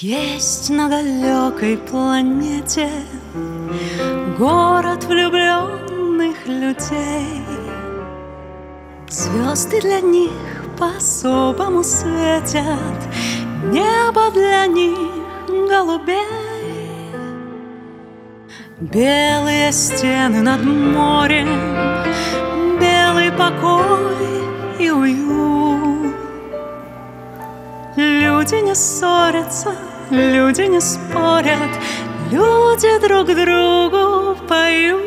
Есть на далекой планете город влюбленных людей. Звезды для них по-особому светят, небо для них голубей. Белые стены над морем, белый покой и уют. Люди не ссорятся, люди не спорят, люди друг другу поют.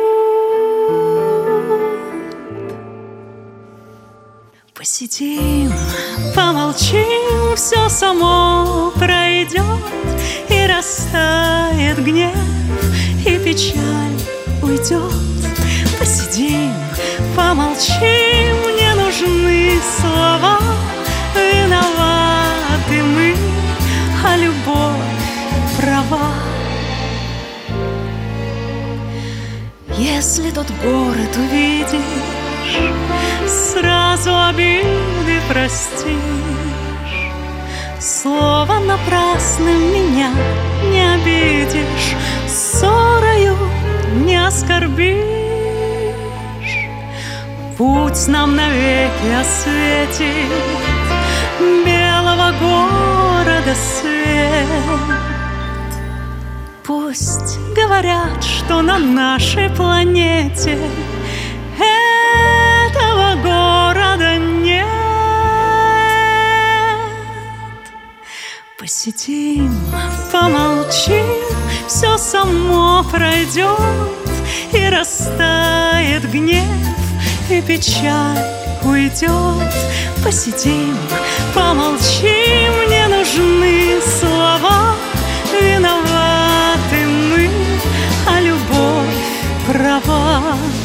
Посидим, помолчим, все само пройдет, и растает гнев, и печаль уйдет. Посидим, помолчим, не нужны слова. Виноваты мы, а любовь права. Если тот город увидишь, сразу обиды простишь. Словом напрасным меня не обидишь, ссорою не оскорбишь. Путь нам навеки осветит белого города свет. Пусть говорят, что на нашей планете этого города нет. Посидим, помолчим, все само пройдет, и растает гнев, и печаль уйдет. Посидим, помолчим, не нужны слова. Виноваты мы, а любовь права.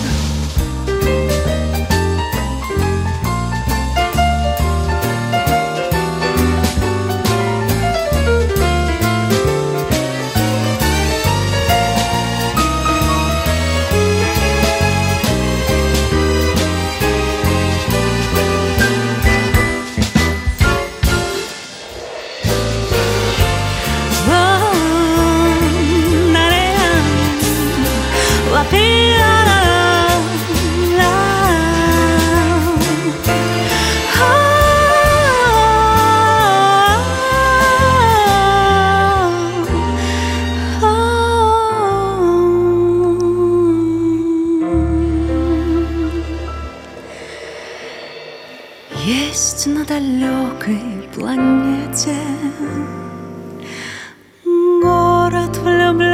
Есть на далекой планете город влюбленных